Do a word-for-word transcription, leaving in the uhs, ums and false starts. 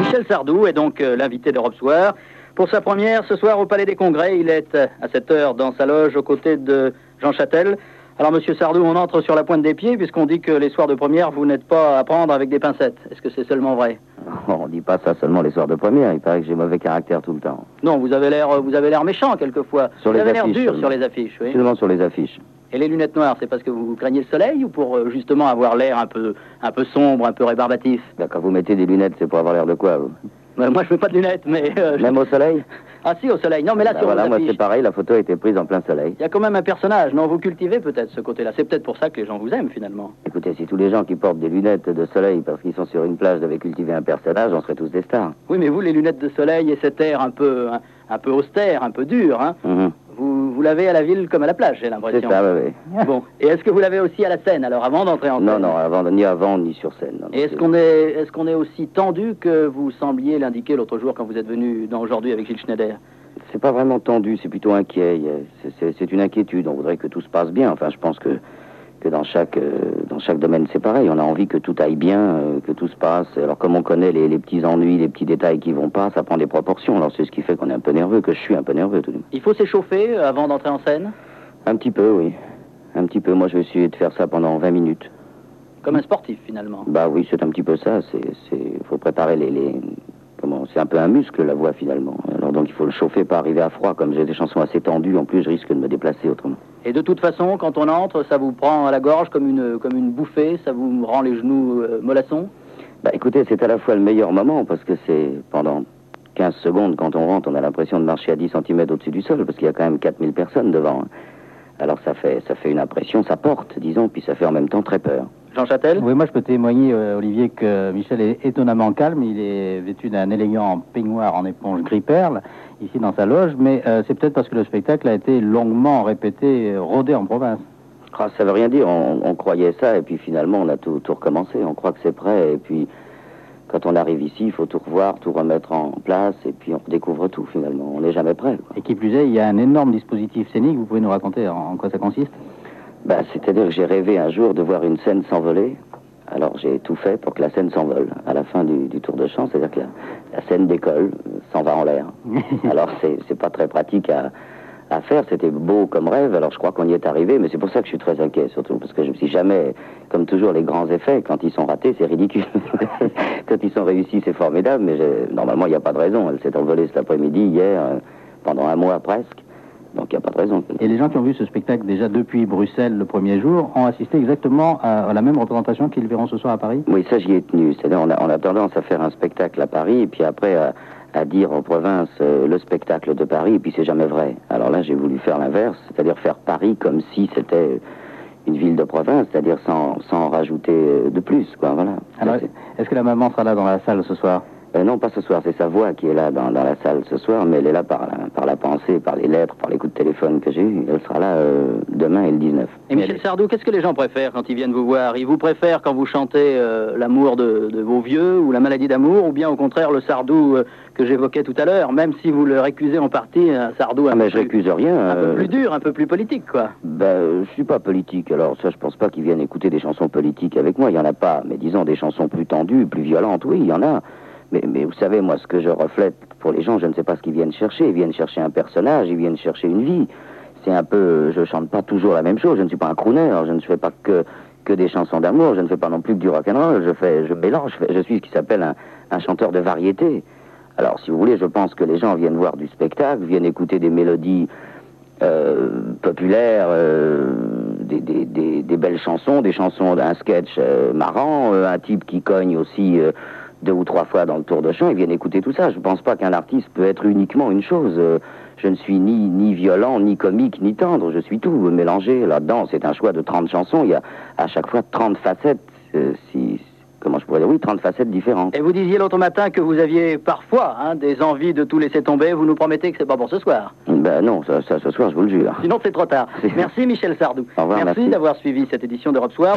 Michel Sardou est donc euh, l'invité d'Europe Soir. Pour sa première, ce soir au Palais des Congrès, il est euh, à cette heure dans sa loge aux côtés de Jean Châtel. Alors, monsieur Sardou, on entre sur la pointe des pieds puisqu'on dit que les soirs de première, vous n'êtes pas à prendre avec des pincettes. Est-ce que c'est seulement vrai? On dit pas ça seulement les soirs de première, il paraît que j'ai mauvais caractère tout le temps. Non, vous avez l'air, vous avez l'air méchant quelquefois. Sur vous les avez l'air affiches, dur seulement. sur les affiches, oui. Seulement sur les affiches. Et les lunettes noires, c'est parce que vous craignez le soleil ou pour euh, justement avoir l'air un peu, un peu sombre, un peu rébarbatif? Ben, quand vous mettez des lunettes, c'est pour avoir l'air de quoi, vous? Euh, Moi, je mets pas de lunettes, mais... euh, je- Même au soleil? Ah si, au soleil. Non, mais là, Ben sur voilà, vos moi affiches, c'est pareil, la photo a été prise en plein soleil. il y a quand même un personnage. Non, vous cultivez peut-être ce côté-là. C'est peut-être pour ça que les gens vous aiment, finalement. Écoutez, si tous les gens qui portent des lunettes de soleil parce qu'ils sont sur une plage devaient cultiver un personnage, on serait tous des stars. Oui, mais vous, les lunettes de soleil et cet air un peu, un, un peu austère, un peu dur, hein, Mhm. vous, vous l'avez à la ville comme à la plage, j'ai l'impression. C'est ça, oui, oui. Bon. Et est-ce que vous l'avez aussi à la scène, alors, avant d'entrer en scène? Non, non, avant, ni avant, ni sur scène. non, non, Et est-ce c'est- qu'on est, est-ce qu'on est aussi tendu que vous sembliez l'indiquer l'autre jour quand vous êtes venu dans Aujourd'hui avec Gilles Schneider? C'est pas vraiment tendu, c'est plutôt inquiet. Il y a- c'est- C'est c'est une inquiétude. On voudrait que tout se passe bien. Enfin, je pense que, que dans, chaque, euh, dans chaque domaine, c'est pareil. On a envie que tout aille bien, euh, que tout se passe. Alors, comme on connaît les, les petits ennuis, les petits détails qui vont pas, ça prend des proportions. Alors, c'est ce qui fait qu'on est un peu nerveux, que je suis un peu nerveux tout de même. Il faut s'échauffer euh, avant d'entrer en scène, Un petit peu, oui. Un petit peu. Moi, je vais essayer de faire ça pendant vingt minutes. comme un sportif, finalement. Bah oui, c'est un petit peu ça. C'est, c'est, faut préparer les, les, comment, c'est un peu un muscle, la voix, finalement. Alors, donc, il faut le chauffer, pas arriver à froid. Comme j'ai des chansons assez tendues, en plus, je risque de me déplacer autrement. Et de toute façon, quand on entre, ça vous prend à la gorge comme une, comme une bouffée, ça vous rend les genoux euh, mollassons. Bah écoutez, c'est à la fois le meilleur moment parce que c'est pendant quinze secondes quand on rentre, on a l'impression de marcher à dix centimètres au-dessus du sol parce qu'il y a quand même quatre mille personnes devant. hein. Alors ça fait, ça fait une impression, ça porte, disons, puis ça fait en même temps très peur. Jean Châtel? Oui, moi je peux témoigner, euh, Olivier, que Michel est étonnamment calme. Il est vêtu d'un élégant peignoir en éponge gris perle, ici dans sa loge, mais euh, c'est peut-être parce que le spectacle a été longuement répété, euh, rodé en province. Ah, ça veut rien dire, on, on croyait ça et puis finalement on a tout, tout recommencé, on croit que c'est prêt et puis quand on arrive ici, il faut tout revoir, tout remettre en place et puis on découvre tout finalement, on n'est jamais prêt. quoi. Et qui plus est, il y a un énorme dispositif scénique. Vous pouvez nous raconter en, en quoi ça consiste? Bah, c'est-à-dire que j'ai rêvé un jour de voir une scène s'envoler. Alors j'ai tout fait pour que la scène s'envole à la fin du, du tour de chant, c'est-à-dire que la, la scène décolle, euh, s'en va en l'air. Alors c'est, c'est pas très pratique à, à faire, c'était beau comme rêve, alors je crois qu'on y est arrivé, mais c'est pour ça que je suis très inquiet surtout, parce que je me suis jamais, comme toujours les grands effets, quand ils sont ratés, c'est ridicule. Quand ils sont réussis, c'est formidable, mais j'ai- normalement il n'y a pas de raison. Elle s'est envolée cet après-midi, hier, euh, pendant un mois presque, donc il n'y a pas de raison. Et les gens qui ont vu ce spectacle déjà depuis Bruxelles le premier jour ont assisté exactement à, à la même représentation qu'ils verront ce soir à Paris? Oui, ça j'y ai tenu. C'est-à-dire on a, on a tendance à faire un spectacle à Paris et puis après à, à dire en province euh, le spectacle de Paris et puis c'est jamais vrai. Alors là j'ai voulu faire l'inverse, c'est-à-dire faire Paris comme si c'était une ville de province, c'est-à-dire sans, sans rajouter euh, de plus, quoi, voilà. Alors, C'est- est-ce que la maman sera là dans la salle ce soir? Euh, non, pas ce soir, c'est sa voix qui est là dans, dans la salle ce soir, mais elle est là par la, par la pensée, par les lettres, par les coups de téléphone que j'ai eus. Elle sera là euh, demain et le dix-neuf. Et Michel Sardou, qu'est-ce que les gens préfèrent quand ils viennent vous voir? Ils vous préfèrent quand vous chantez euh, l'amour de, de vos vieux ou la maladie d'amour, ou bien au contraire le Sardou euh, que j'évoquais tout à l'heure, même si vous le récusez en partie, un Sardou un, Ah, peu, mais je plus, récuse rien. un peu euh, plus dur, un peu plus politique, quoi. Ben, euh, je suis pas politique, alors ça, je pense pas qu'ils viennent écouter des chansons politiques avec moi, il y en a pas, mais disons des chansons plus tendues, plus violentes, oui, il y en a. Mais, mais vous savez, moi, ce que je reflète pour les gens, je ne sais pas ce qu'ils viennent chercher. Ils viennent chercher un personnage, ils viennent chercher une vie. C'est un peu, je chante pas toujours la même chose, je ne suis pas un crooner, je ne fais pas que, que des chansons d'amour, je ne fais pas non plus que du rock'n'roll, je fais, je mélange, je, fais- je suis ce qui s'appelle un, un chanteur de variété. Alors, si vous voulez, je pense que les gens viennent voir du spectacle, viennent écouter des mélodies euh, populaires, euh, des, des, des, des belles chansons, des chansons d'un sketch euh, marrant, euh, un type qui cogne aussi euh, deux ou trois fois dans le tour de chant, ils viennent écouter tout ça. Je ne pense pas qu'un artiste peut être uniquement une chose. Euh, je ne suis ni, ni violent, ni comique, ni tendre, je suis tout mélangé. Là-dedans, c'est un choix de trente chansons, il y a à chaque fois trente facettes, euh, si, comment je pourrais dire, oui, trente facettes différentes. Et vous disiez l'autre matin que vous aviez parfois hein, des envies de tout laisser tomber. Vous nous promettez que c'est pas pour ce soir. Ben non, ça, ça, ce soir, je vous le jure. Sinon, c'est trop tard. Merci Michel Sardou. Au revoir, merci merci. d'avoir suivi cette édition d'Europe Soir.